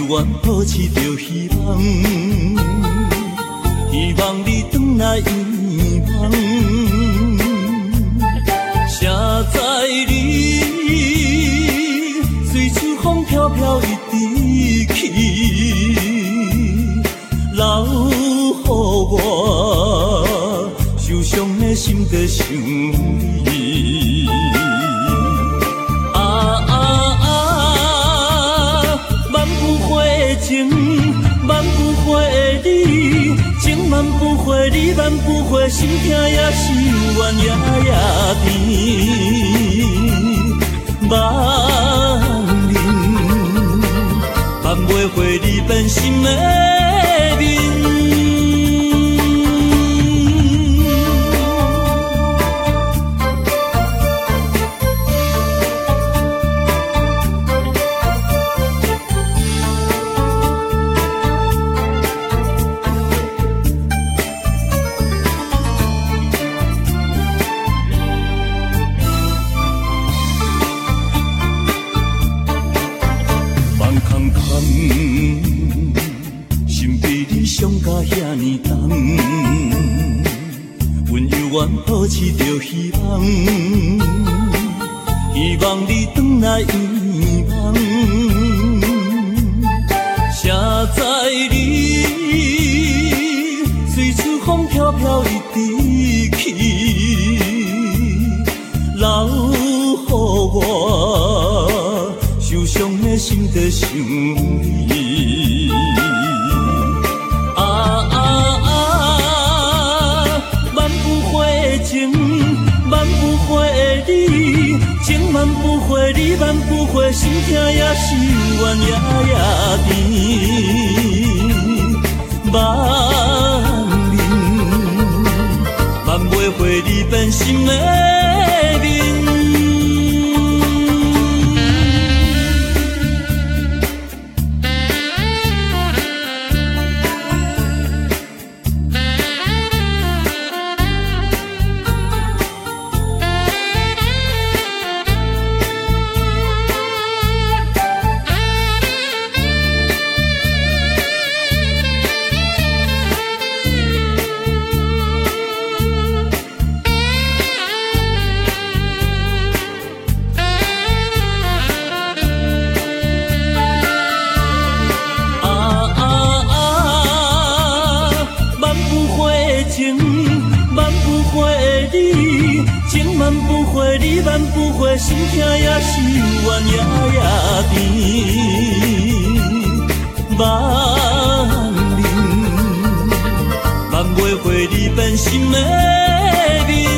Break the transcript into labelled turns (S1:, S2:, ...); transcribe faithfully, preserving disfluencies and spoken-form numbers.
S1: 远抱持着希望，希望你回来遗忘。谁知你随处风飘飘一直去，留予我受伤的心在想你。啊啊啊！万不回情，万不回你，情万不回你，万不回心痛也是怨也也甜。万忍，万袂回你变心的面。心被你伤甲遐尼重，阮犹原抱持着希望，希望你回来遗忘。谁知你随处风飘飘一直去，留予我受伤的心在想你。啊啊啊！万不回情，万不回你，情万不回你，万不回心痛也是怨也也甜。万忍，万袂回你变心的面。万不回你，万不回心痛也是怨也也甜。万忍，万袂回你变心的面。